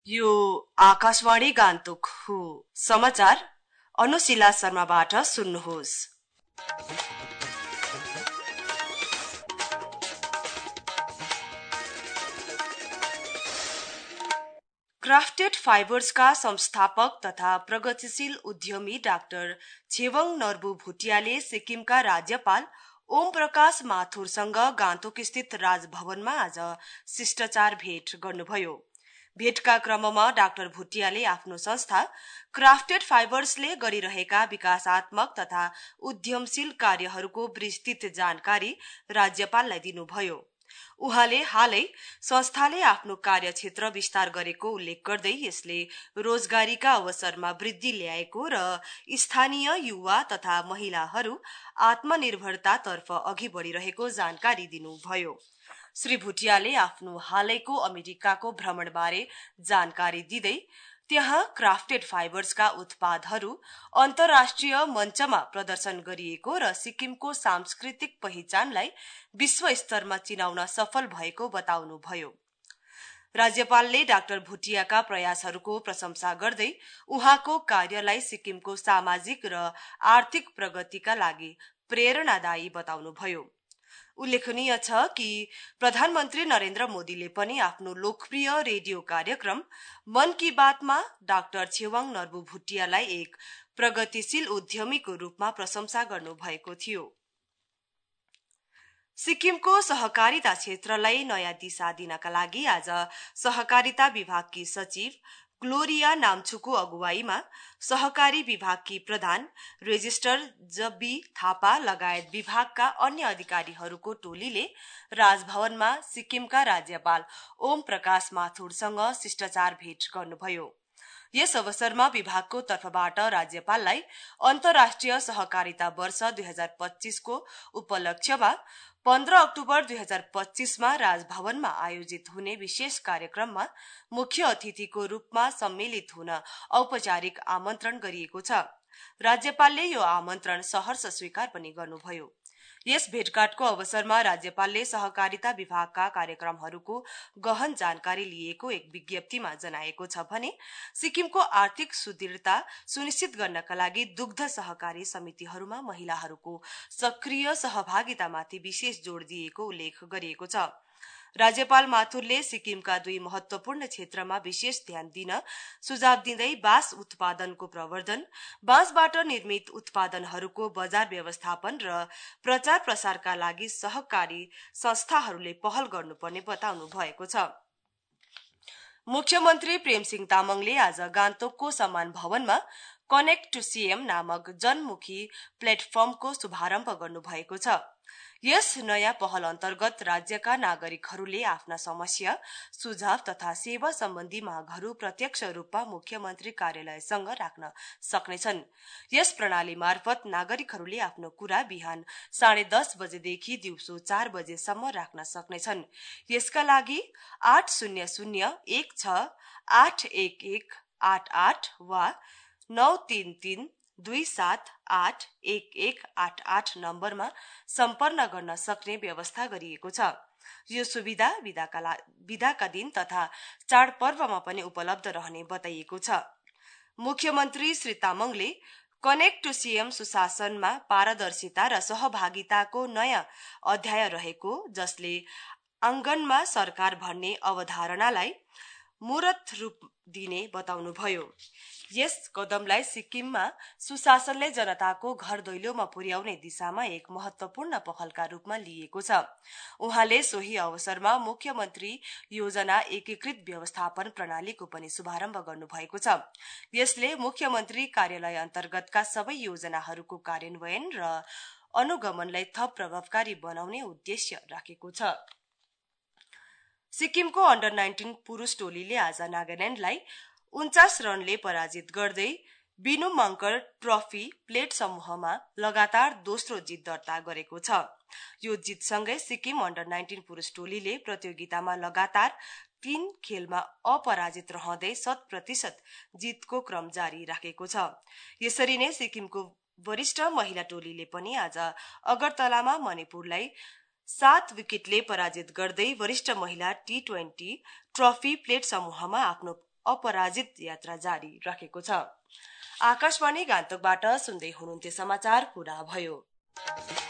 यो आकाशवाणी गान्तोक हो। समाचार अनुशिला शर्माबाट सुन्नुहोस्। क्राफ्टेड फाइबर्सका संस्थापक तथा प्रगतिशील उद्यमी डाक्टर छेवङ नर्बु भुटियाले सिक्किमका राज्यपाल ओम प्रकाश माथुरसँग गान्तोकस्थित राजभवनमा आज शिष्टाचार भेट गर्नुभयो। भेटका क्रममा डाक्टर भुटियाले आफ्नो संस्था क्राफ्टेड फाइबर्सले गरिरहेका विकासात्मक तथा उद्यमशील कार्यहरूको विस्तृत जानकारी राज्यपाललाई दिनुभयो। उहाँले हालै संस्थाले आफ्नो कार्यक्षेत्र विस्तार गरेको उल्लेख गर्दै यसले रोजगारीका अवसरमा वृद्धि ल्याएको र स्थानीय युवा तथा महिलाहरू आत्मनिर्भरतातर्फ अघि बढिरहेको जानकारी दिनुभयो। श्री भुटियाले आफ्नो हालैको अमेरिकाको भ्रमणबारे जानकारी दिँदै त्यहाँ क्राफ्टेड फाइबर्सका उत्पादहरू अन्तर्राष्ट्रिय मञ्चमा प्रदर्शन गरिएको र सिक्किमको सांस्कृतिक पहिचानलाई विश्व स्तरमा चिनाउन सफल भएको बताउनुभयो। राज्यपालले डाक्टर भुटियाका प्रयासहरूको प्रशंसा गर्दै उहाँको कार्यलाई सिक्किमको सामाजिक र आर्थिक प्रगतिका लागि प्रेरणादायी बताउनुभयो। उल्लेखनीय छ कि प्रधानमन्त्री नरेन्द्र मोदीले पनि आफ्नो लोकप्रिय रेडियो कार्यक्रम मन की बातमा डाक्टर छेवाङ नर्बु भुटियालाई एक प्रगतिशील उद्यमीको रूपमा प्रशंसा गर्नुभएको थियो। सिक्किमको सहकारिता क्षेत्रलाई नयाँ दिशा दिनका लागि आज सहकारिता विभागकी सचिव ग्लोरिया नाम्चुको अगुवाईमा सहकारी विभागकी प्रधान रेजिस्ट्रार जबी थापा लगायत विभागका अन्य अधिकारीहरूको टोलीले राजभवनमा सिक्किमका राज्यपाल ओम प्रकाश माथुरसँग शिष्टाचार भेट गर्नुभयो। यस अवसरमा विभागको तर्फबाट राज्यपाललाई अन्तर्राष्ट्रिय सहकारिता वर्ष 2025 को उपलक्ष्यमा 15 अक्टोबर 2025 मा राजभवनमा आयोजित हुने विशेष कार्यक्रममा मुख्य अतिथिको रूपमा सम्मिलित हुन औपचारिक आमन्त्रण गरिएको छ। राज्यपालले यो आमन्त्रण सहर्ष स्वीकार पनि गर्नुभयो। यस भेटघाटको अवसरमा राज्यपालले सहकारिता विभागका कार्यक्रमहरूको गहन जानकारी लिएको एक विज्ञप्तिमा जनाएको छ भने सिक्किमको आर्थिक सुदृढता सुनिश्चित गर्नका लागि दुग्ध सहकारी समितिहरूमा महिलाहरूको सक्रिय सहभागितामाथि विशेष जोड दिएको उल्लेख गरिएको छ। राज्यपाल माथुरले सिक्किमका दुई महत्वपूर्ण क्षेत्रमा विशेष ध्यान दिन सुझाव दिँदै बाँस उत्पादनको प्रवर्धन, बाँसबाट निर्मित उत्पादनहरूको बजार व्यवस्थापन र प्रचार प्रसारका लागि सहकारी संस्थाहरूले पहल गर्नुपर्ने बताउनु भएको छ। मुख्यमन्त्री प्रेमसिंह तामाङले आज गान्तोकको सम्मान भवनमा कनेक्ट टु सीएम नामक जनमुखी प्लेटफर्मको शुभारम्भ गर्नुभएको छ। यस नयाँ पहल अन्तर्गत राज्यका नागरिकहरूले आफ्ना समस्या, सुझाव तथा सेवा सम्बन्धी मागहरू प्रत्यक्ष रूपमा मुख्यमन्त्री कार्यालयसँग राख्न सक्नेछन्। यस प्रणाली मार्फत नागरिकहरूले आफ्नो कुरा बिहान 10:30 बजेदेखि दिउँसो 4 बजेसम्म राख्न सक्नेछन्। यसका लागि 80016811188 वा 9332781188 नम्बरमा सम्पर्क गर्न सक्ने व्यवस्था गरिएको छ। यो सुविधा बिदाका दिन तथा चाडपर्वमा पनि उपलब्ध रहने बताइएको छ। मुख्यमन्त्री श्री तामाङले कनेक्ट टु सीएम सुशासनमा पारदर्शिता र सहभागिताको नयाँ अध्याय रहेको, जसले आँगनमा सरकार भन्ने अवधारणालाई मूर्त रूप दिने बताउनुभयो। यस कदमलाई सिक्किममा सुशासनले जनताको घर दैलोमा पुर्याउने दिशामा एक महत्वपूर्ण पहलका रूपमा लिएको छ। उहाँले सोही अवसरमा मुख्यमन्त्री योजना एकीकृत व्यवस्थापन प्रणालीको पनि शुभारम्भ गर्नुभएको छ। यसले मुख्यमन्त्री कार्यालय अन्तर्गतका सबै योजनाहरूको कार्यान्वयन र अनुगमनलाई थप प्रभावकारी बनाउने उद्देश्य राखेको छ। सिक्किमको अन्डर 19 पुरुष टोलीले आज नागाल्याण्डलाई 49 रनले पराजित गर्दै बिनु मङ्कर ट्रफी प्लेट समूहमा लगातार दोस्रो जित दर्ता गरेको छ। यो जितसँगै सिक्किम अन्डर 19 पुरुष टोलीले प्रतियोगितामा लगातार 3 खेलमा अपराजित रहँदै 100% जितको क्रम जारी राखेको छ। यसरी नै सिक्किमको वरिष्ठ महिला टोलीले पनि आज अगरतलामा मणिपुरलाई 7 विकेटले पराजित गर्दै वरिष्ठ महिला T20 ट्रफी प्लेट समूहमा आफ्नो अपराजित यात्रा जारी राखेको छ। आकाशवाणी गान्तोकबाट सुन्दै हुनुहुन्थ्यो समाचार पूरा भयो।